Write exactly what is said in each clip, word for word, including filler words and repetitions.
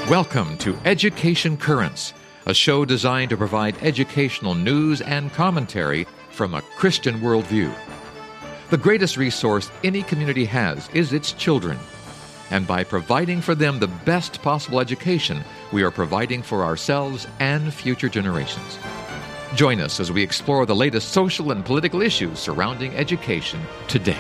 Welcome to Education Currents, a show designed to provide educational news and commentary from a Christian worldview. The greatest resource any community has is its children. And by providing for them the best possible education, we are providing for ourselves and future generations. Join us as we explore the latest social and political issues surrounding education today.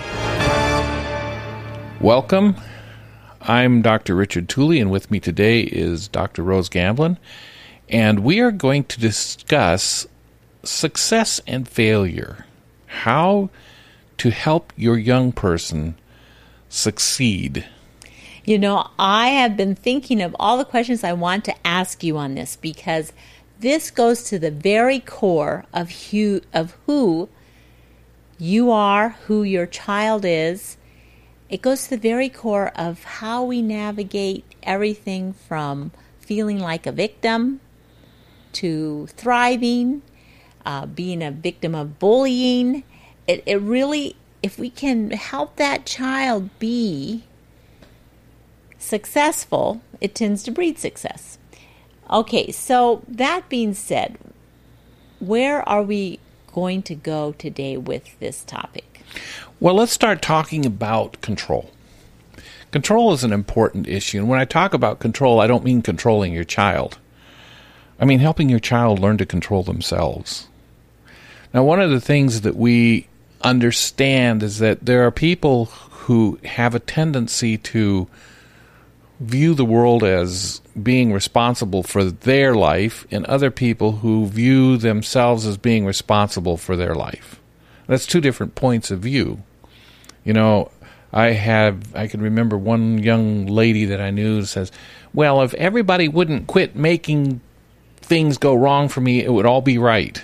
Welcome. I'm Doctor Richard Tooley, and with me today is Doctor Rose Gamblin, and we are going to discuss success and failure, how to help your young person succeed. You know, I have been thinking of all the questions I want to ask you on this, because this goes to the very core of who, of who you are, who your child is. It goes to the very core of how we navigate everything from feeling like a victim to thriving, uh, being a victim of bullying. It, it really, if we can help that child be successful, it tends to breed success. Okay, so that being said, where are we going to go today with this topic? Well, let's start talking about control. Control is an important issue, and when I talk about control, I don't mean controlling your child. I mean helping your child learn to control themselves. Now, one of the things that we understand is that there are people who have a tendency to view the world as being responsible for their life, and other people who view themselves as being responsible for their life. That's two different points of view. You know, I have, I can remember one young lady that I knew says, well, if everybody wouldn't quit making things go wrong for me, it would all be right.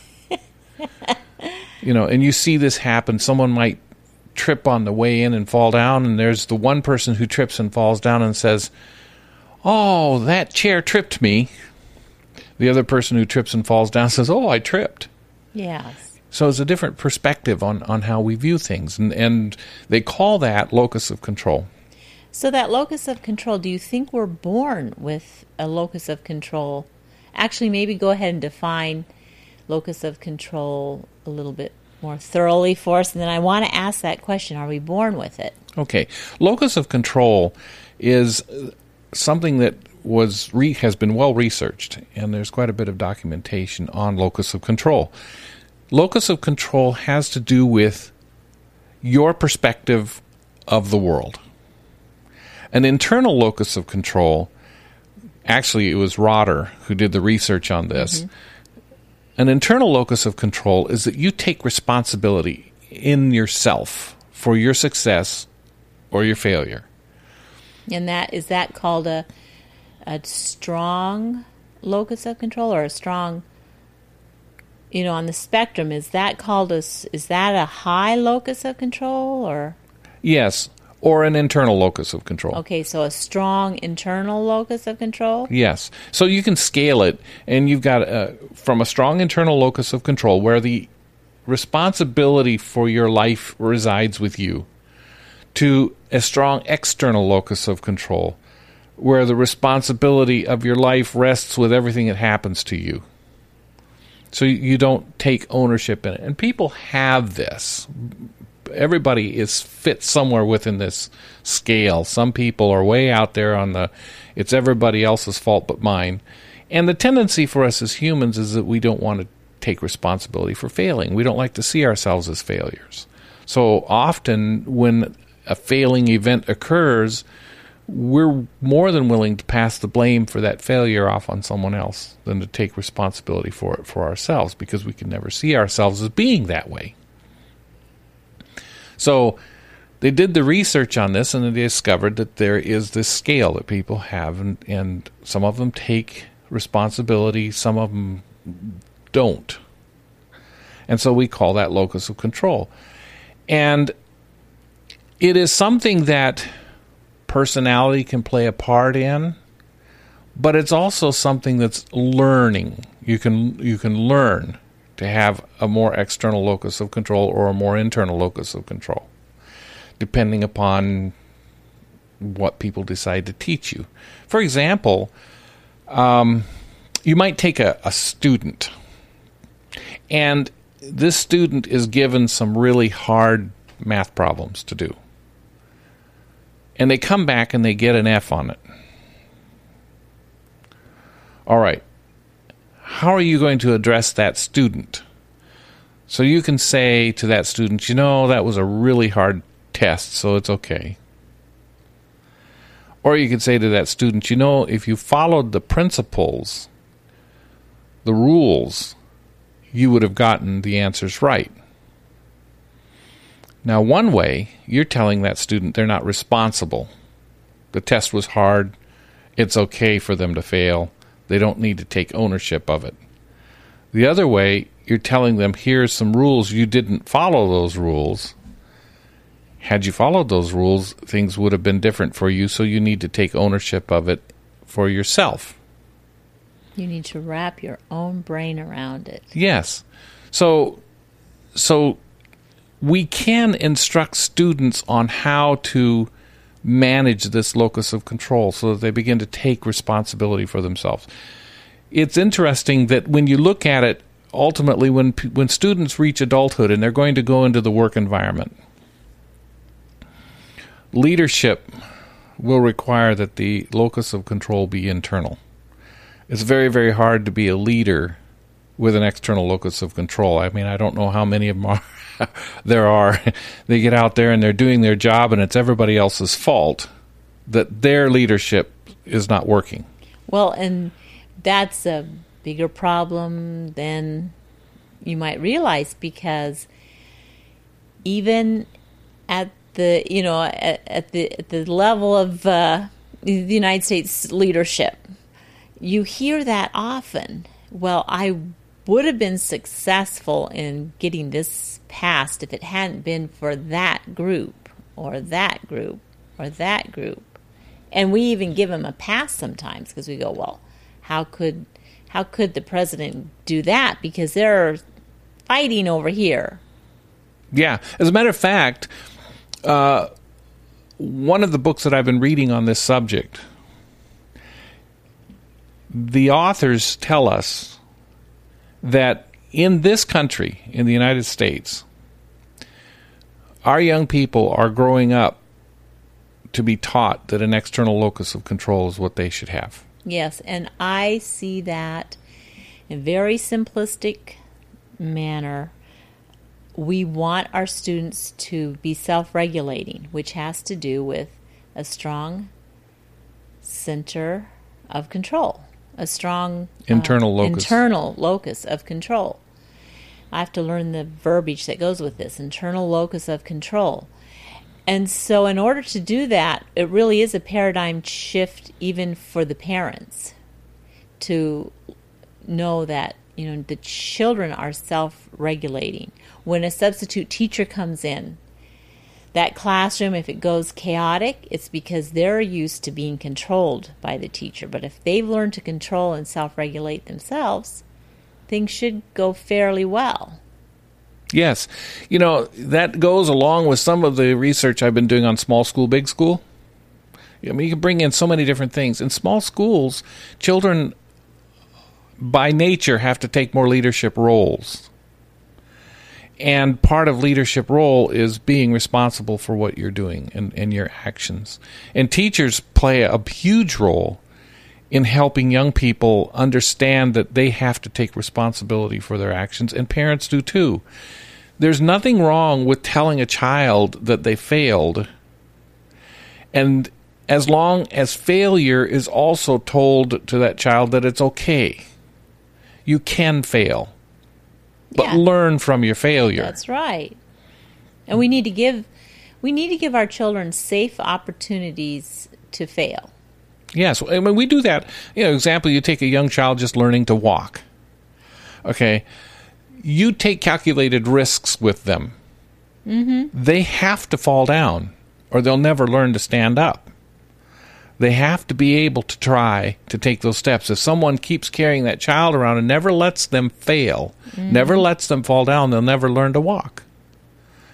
You know, and you see this happen. Someone might trip on the way in and fall down, and there's the one person who trips and falls down and says, oh, that chair tripped me. The other person who trips and falls down says, oh, I tripped. Yes. So it's a different perspective on, on how we view things, and, and they call that locus of control. So that locus of control, do you think we're born with a locus of control? Actually, maybe go ahead and define locus of control a little bit more thoroughly for us, and then I want to ask that question, are we born with it? Okay. Locus of control is something that was re- has been well researched, and there's quite a bit of documentation on locus of control. Locus of control has to do with your perspective of the world. An internal locus of control, actually it was Rotter who did the research on this. Mm-hmm. An internal locus of control is that you take responsibility in yourself for your success or your failure. And that is that called a a strong locus of control, or a strong, you know, on the spectrum, is that called a, is that a high locus of control, or? Yes, or an internal locus of control. Okay, so a strong internal locus of control? Yes. So you can scale it, and you've got uh, from a strong internal locus of control where the responsibility for your life resides with you, to a strong external locus of control where the responsibility of your life rests with everything that happens to you. So you don't take ownership in it. And people have this. Everybody is fit somewhere within this scale. Some people are way out there on the, it's everybody else's fault but mine. And the tendency for us as humans is that we don't want to take responsibility for failing. We don't like to see ourselves as failures. So often when a failing event occurs, we're more than willing to pass the blame for that failure off on someone else than to take responsibility for it for ourselves, because we can never see ourselves as being that way. So they did the research on this, and they discovered that there is this scale that people have, and, and some of them take responsibility, some of them don't. And so we call that locus of control. And it is something that personality can play a part in, but it's also something that's learning. You can you can learn to have a more external locus of control or a more internal locus of control, depending upon what people decide to teach you. For example, um, you might take a, a student, and this student is given some really hard math problems to do. And they come back and they get an F on it. All right. How are you going to address that student? So you can say to that student, you know, that was a really hard test, so it's okay. Or you could say to that student, you know, if you followed the principles, the rules, you would have gotten the answers right. Now, one way, you're telling that student they're not responsible. The test was hard. It's okay for them to fail. They don't need to take ownership of it. The other way, you're telling them, here's some rules. You didn't follow those rules. Had you followed those rules, things would have been different for you, so you need to take ownership of it for yourself. You need to wrap your own brain around it. Yes. So, so we can instruct students on how to manage this locus of control so that they begin to take responsibility for themselves. It's interesting that when you look at it, ultimately, when when students reach adulthood and they're going to go into the work environment, leadership will require that the locus of control be internal. It's very, very hard to be a leader with an external locus of control. I mean, I don't know how many of them are there are. They get out there and they're doing their job and it's everybody else's fault that their leadership is not working. Well, and that's a bigger problem than you might realize, because even at the, you know, at, at the at the level of uh, the United States leadership, you hear that often. Well, I would have been successful in getting this passed if it hadn't been for that group or that group or that group. And we even give them a pass sometimes because we go, well, how could how could the president do that? Because they're fighting over here. Yeah. As a matter of fact, uh, one of the books that I've been reading on this subject, the authors tell us that in this country, in the United States, our young people are growing up to be taught that an external locus of control is what they should have. Yes, and I see that in a very simplistic manner. We want our students to be self-regulating, which has to do with a strong center of control, a strong internal uh, locus. internal locus of control. I have to learn the verbiage that goes with this, internal locus of control. And so in order to do that, it really is a paradigm shift even for the parents to know that, you know, the children are self-regulating. When a substitute teacher comes in, that classroom, if it goes chaotic, it's because they're used to being controlled by the teacher. But if they've learned to control and self-regulate themselves, things should go fairly well. Yes. You know, that goes along with some of the research I've been doing on small school, big school. I mean, you can bring in so many different things. In small schools, children by nature have to take more leadership roles. And part of leadership role is being responsible for what you're doing and, and your actions. And teachers play a huge role in helping young people understand that they have to take responsibility for their actions, and parents do too. There's nothing wrong with telling a child that they failed, and as long as failure is also told to that child that it's okay. You can fail, but Yeah. learn from your failure. That's right. And we need to give we need to give our children safe opportunities to fail. Yes, I mean, we do that. You know, example, you take a young child just learning to walk. Okay, you take calculated risks with them. Mm-hmm. They have to fall down, or they'll never learn to stand up. They have to be able to try to take those steps. If someone keeps carrying that child around and never lets them fail, mm-hmm. never lets them fall down, they'll never learn to walk.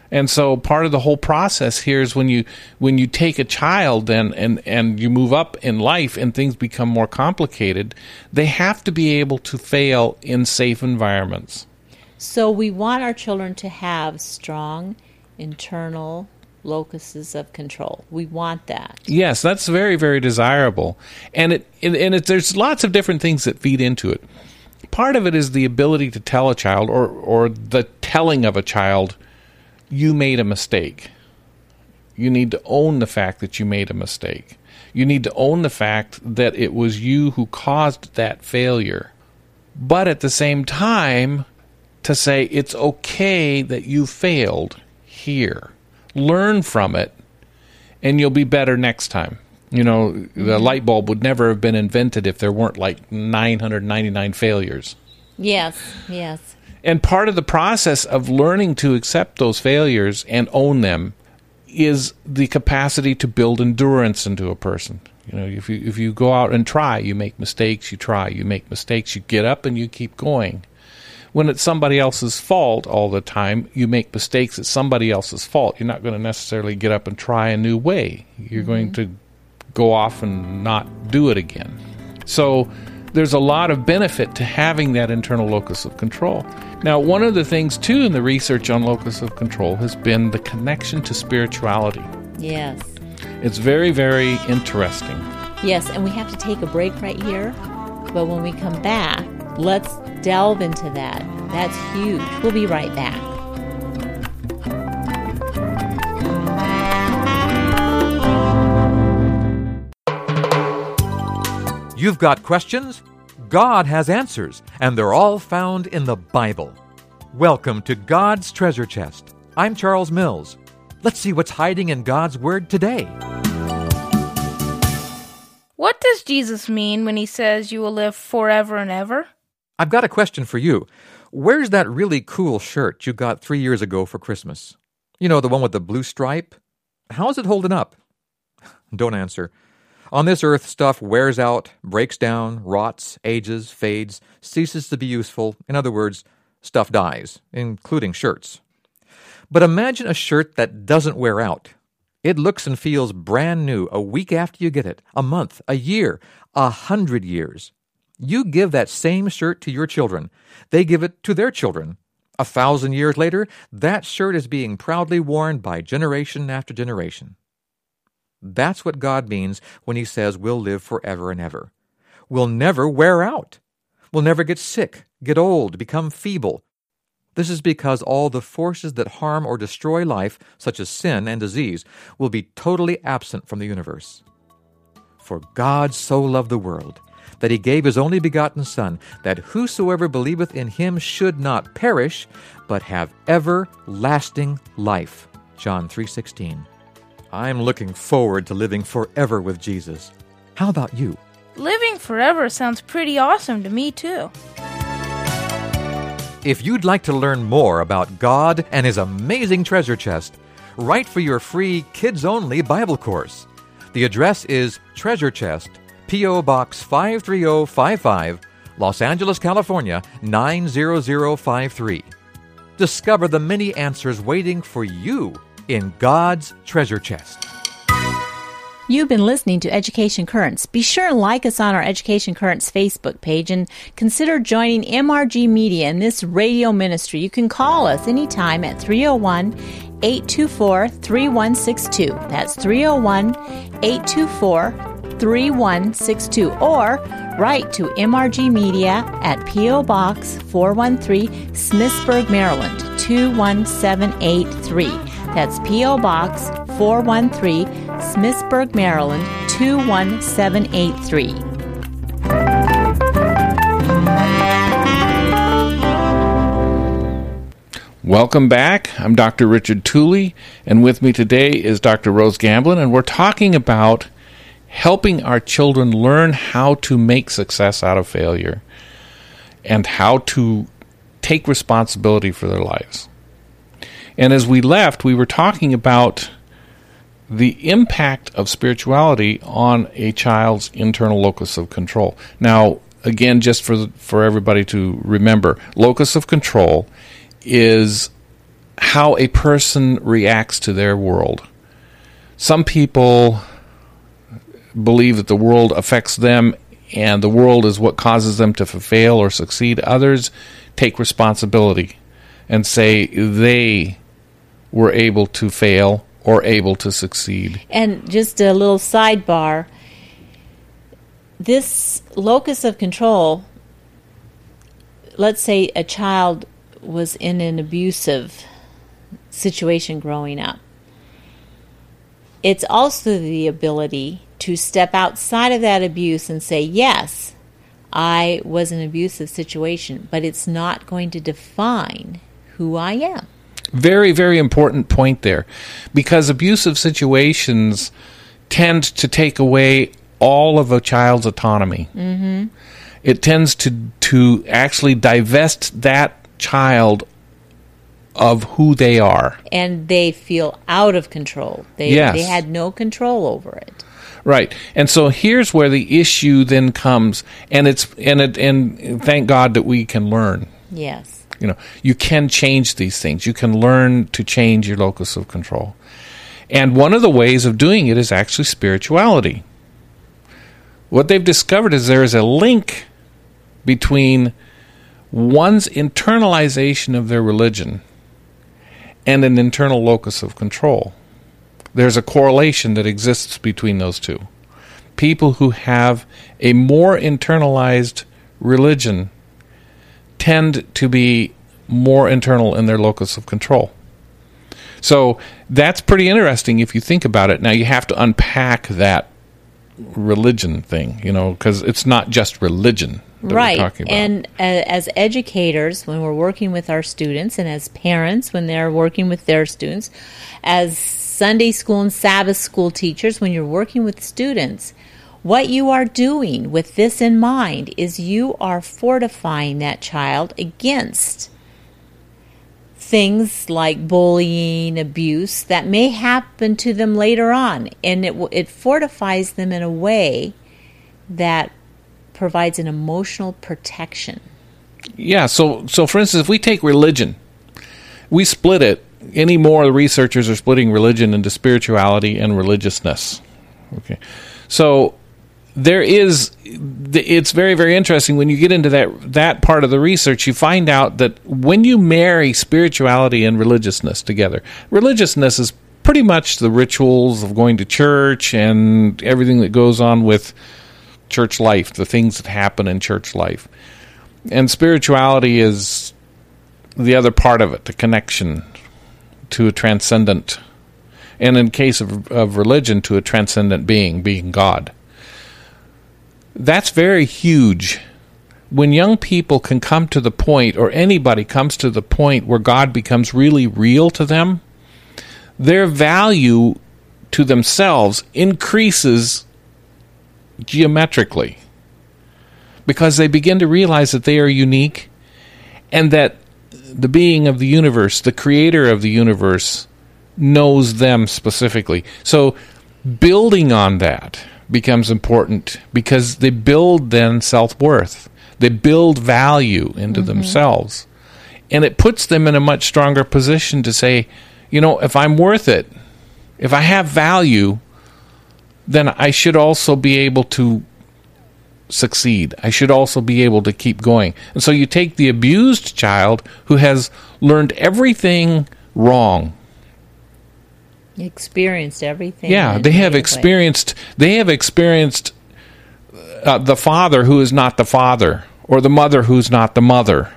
And so part of the whole process here is when you when you take a child and, and, and you move up in life and things become more complicated, they have to be able to fail in safe environments. So we want our children to have strong internal locuses of control. We want that. Yes, that's very, very desirable. And it and, and it, there's lots of different things that feed into it. Part of it is the ability to tell a child, or or the telling of a child, you made a mistake. You need to own the fact that you made a mistake. You need to own the fact that it was you who caused that failure. But at the same time, to say it's okay that you failed here. Learn from it, and you'll be better next time. You know, the light bulb would never have been invented if there weren't like nine hundred ninety-nine failures. Yes, yes. And part of the process of learning to accept those failures and own them is the capacity to build endurance into a person. You know, if you if you go out and try, you make mistakes, you try, you make mistakes, you get up and you keep going. When it's somebody else's fault all the time, you make mistakes, it's somebody else's fault. You're not going to necessarily get up and try a new way. You're mm-hmm. going to go off and not do it again. So there's a lot of benefit to having that internal locus of control. Now, one of the things, too, in the research on locus of control has been the connection to spirituality. Yes. It's very, very interesting. Yes, and we have to take a break right here. But when we come back, let's delve into that. That's huge. We'll be right back. You've got questions? God has answers, and they're all found in the Bible. Welcome to God's Treasure Chest. I'm Charles Mills. Let's see what's hiding in God's Word today. What does Jesus mean when he says you will live forever and ever? I've got a question for you. Where's that really cool shirt you got three years ago for Christmas? You know, the one with the blue stripe? How's it holding up? Don't answer. On this earth, stuff wears out, breaks down, rots, ages, fades, ceases to be useful. In other words, stuff dies, including shirts. But imagine a shirt that doesn't wear out. It looks and feels brand new a week after you get it, a month, a year, a hundred years. You give that same shirt to your children. They give it to their children. A thousand years later, that shirt is being proudly worn by generation after generation. That's what God means when he says we'll live forever and ever. We'll never wear out. We'll never get sick, get old, become feeble. This is because all the forces that harm or destroy life, such as sin and disease, will be totally absent from the universe. For God so loved the world, that he gave his only begotten Son, that whosoever believeth in him should not perish, but have everlasting life. John three sixteen. I'm looking forward to living forever with Jesus. How about you? Living forever sounds pretty awesome to me, too. If you'd like to learn more about God and his amazing treasure chest, write for your free kids-only Bible course. The address is Treasure Chest, P O. Box five three zero five five, Los Angeles, California, nine zero zero five three. Discover the many answers waiting for you in God's treasure chest. You've been listening to Education Currents. Be sure and like us on our Education Currents Facebook page and consider joining M R G Media in this radio ministry. You can call us anytime at three oh one, eight two four, three one six two. That's three oh one, eight two four, three one six two. Or write to M R G Media at P O. Box four one three, Smithsburg, Maryland, two one seven eight three. That's P O. Box four one three, Smithsburg, Maryland, two one seven eight three. Welcome back. I'm Doctor Richard Tooley, and with me today is Doctor Rose Gamblin, and we're talking about helping our children learn how to make success out of failure and how to take responsibility for their lives. And as we left, we were talking about the impact of spirituality on a child's internal locus of control. Now, again, just for for everybody to remember, locus of control is how a person reacts to their world. Some people believe that the world affects them and the world is what causes them to fail or succeed. Others take responsibility and say they were able to fail or able to succeed. And just a little sidebar, this locus of control, let's say a child was in an abusive situation growing up. It's also the ability to step outside of that abuse and say, yes, I was in an abusive situation, but it's not going to define who I am. Very, very important point there, because abusive situations tend to take away all of a child's autonomy. Mm-hmm. It tends to to actually divest that child of who they are. And they feel out of control. They, yes. they had no control over it. Right. And so here's where the issue then comes, and it's and it and thank God that we can learn. Yes. You know, you can change these things. You can learn to change your locus of control. And one of the ways of doing it is actually spirituality. What they've discovered is there is a link between one's internalization of their religion and an internal locus of control. There's a correlation that exists between those two. People who have a more internalized religion tend to be more internal in their locus of control. So that's pretty interesting if you think about it. Now you have to unpack that religion thing, you know, because it's not just religion that right. we're talking about. And uh, as educators, when we're working with our students, and as parents, when they're working with their students, as Sunday school and Sabbath school teachers, when you're working with students, what you are doing with this in mind is you are fortifying that child against things like bullying, abuse that may happen to them later on. And it it fortifies them in a way that provides an emotional protection. Yeah, so so for instance, if we take religion, we split it. Any more researchers are splitting religion into spirituality and religiousness. Okay. So there is, it's very, very interesting when you get into that that part of the research, you find out that when you marry spirituality and religiousness together, religiousness is pretty much the rituals of going to church and everything that goes on with church life, the things that happen in church life. And spirituality is the other part of it, the connection to a transcendent, and in case of, of religion, to a transcendent being, being God. That's very huge. When young people can come to the point, or anybody comes to the point where God becomes really real to them, their value to themselves increases geometrically, because they begin to realize that they are unique and that the being of the universe, the creator of the universe, knows them specifically. So building on that becomes important, because they build then self-worth. They build value into mm-hmm. themselves. And it puts them in a much stronger position to say, you know, if I'm worth it, if I have value, then I should also be able to succeed. I should also be able to keep going. And so you take the abused child who has learned everything wrong. Experienced everything. Yeah, they have experienced they have experienced uh, the father who is not the father, or the mother who's not the mother.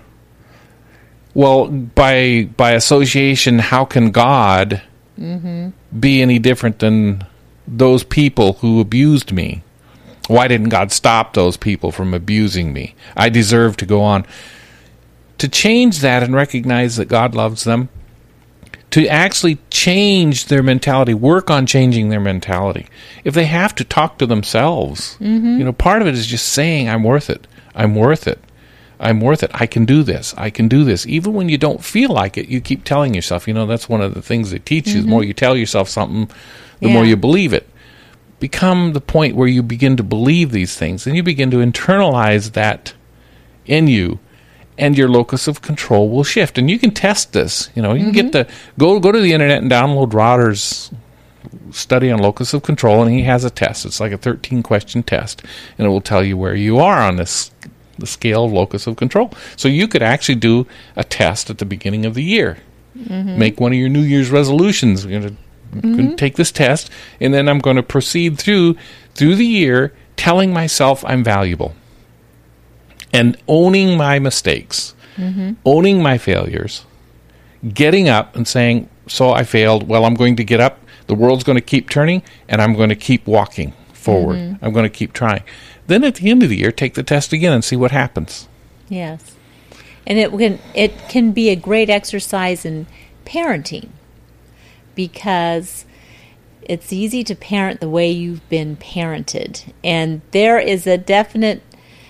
Well, by by association, how can God mm-hmm. be any different than those people who abused me? Why didn't God stop those people from abusing me? I deserve to go on. To change that and recognize that God loves them, to actually change their mentality, work on changing their mentality. If they have to talk to themselves, mm-hmm. you know, part of it is just saying, I'm worth it. I'm worth it. I'm worth it. I can do this. I can do this. Even when you don't feel like it, you keep telling yourself. You know, that's one of the things they teach you. Mm-hmm. The more you tell yourself something, the yeah. more you believe it. Become the point where you begin to believe these things, and you begin to internalize that in you, and your locus of control will shift. And you can test this. You know, you mm-hmm. can get the go go to the internet and download Rotter's study on locus of control, and he has a test. It's like a thirteen question test, and it will tell you where you are on this the scale of locus of control. So you could actually do a test at the beginning of the year. Mm-hmm. Make one of your New Year's resolutions. You're going to mm-hmm. take this test, and then I'm going to proceed through through the year telling myself I'm valuable and owning my mistakes, mm-hmm. owning my failures, getting up and saying, so I failed. Well, I'm going to get up. The world's going to keep turning, and I'm going to keep walking forward. Mm-hmm. I'm going to keep trying. Then at the end of the year, take the test again and see what happens. Yes. And it can it can be a great exercise in parenting, because it's easy to parent the way you've been parented. And there is a definite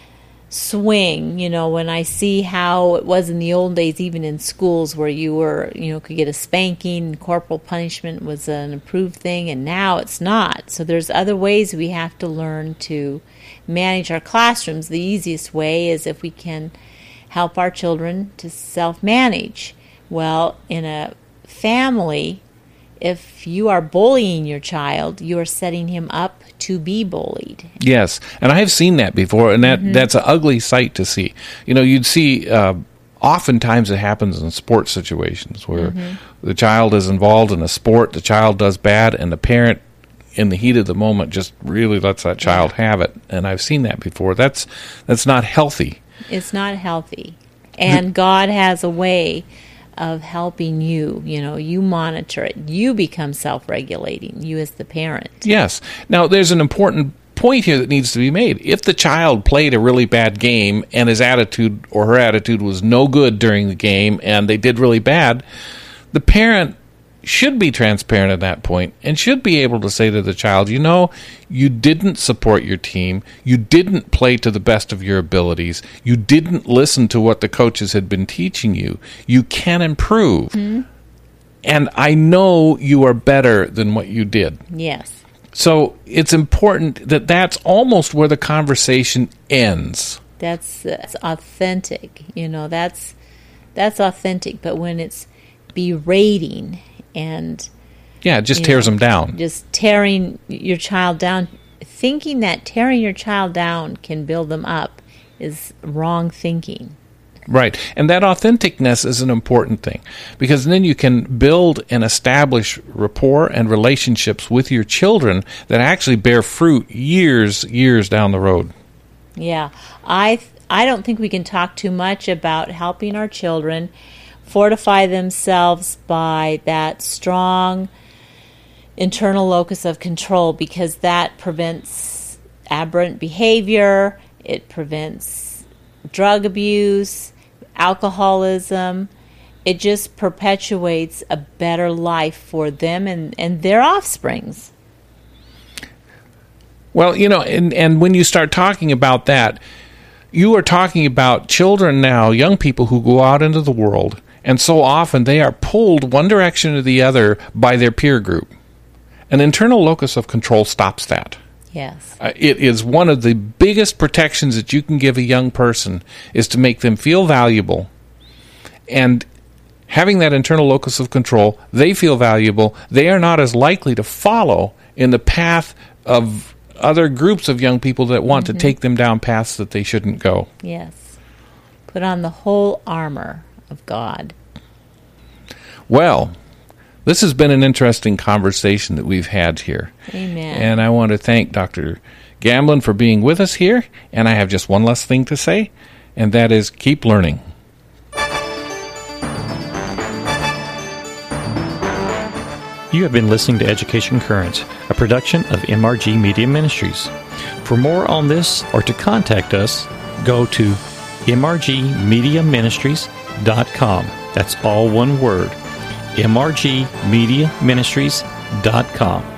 swing, you know, when I see how it was in the old days, even in schools, where you were, you know, could get a spanking, corporal punishment was an approved thing, and now it's not. So there's other ways we have to learn to manage our classrooms. The easiest way is if we can help our children to self-manage. Well, in a family, if you are bullying your child, you are setting him up to be bullied. Yes, and I have seen that before, and that, mm-hmm. that's an ugly sight to see. You know, you'd see, uh, oftentimes it happens in sports situations where mm-hmm. the child is involved in a sport, the child does bad, and the parent, in the heat of the moment, just really lets that child yeah. have it. And I've seen that before. That's that's not healthy. It's not healthy. And the, God has a way of helping you. You know, you monitor it. You become self-regulating, you as the parent. Yes. Now, there's an important point here that needs to be made. If the child played a really bad game and his attitude or her attitude was no good during the game and they did really bad, the parent should be transparent at that point and should be able to say to the child, you know, you didn't support your team, you didn't play to the best of your abilities, you didn't listen to what the coaches had been teaching you. You can improve. Mm-hmm. And I know you are better than what you did. Yes. So it's important that that's almost where the conversation ends. That's, that's authentic. You know, that's that's authentic. But when it's berating and yeah, it just tears know, them down. Just tearing your child down, thinking that tearing your child down can build them up is wrong thinking. Right. And that authenticness is an important thing, because then you can build and establish rapport and relationships with your children that actually bear fruit years, years down the road. Yeah. I I don't think we can talk too much about helping our children fortify themselves by that strong internal locus of control, because that prevents aberrant behavior, it prevents drug abuse, alcoholism. It just perpetuates a better life for them and, and their offsprings. Well, you know, and, and when you start talking about that, you are talking about children now, young people who go out into the world, and so often they are pulled one direction or the other by their peer group. An internal locus of control stops that. Yes. Uh, it is one of the biggest protections that you can give a young person, is to make them feel valuable. And having that internal locus of control, they feel valuable. They are not as likely to follow in the path of other groups of young people that want mm-hmm. to take them down paths that they shouldn't go. Yes. Put on the whole armor of God. Well, this has been an interesting conversation that we've had here. Amen. And I want to thank Doctor Gamblin for being with us here. And I have just one last thing to say, and that is keep learning. You have been listening to Education Currents, a production of M R G Media Ministries. For more on this or to contact us, go to m r g media ministries dot com. That's all one word, m r g media ministries dot com.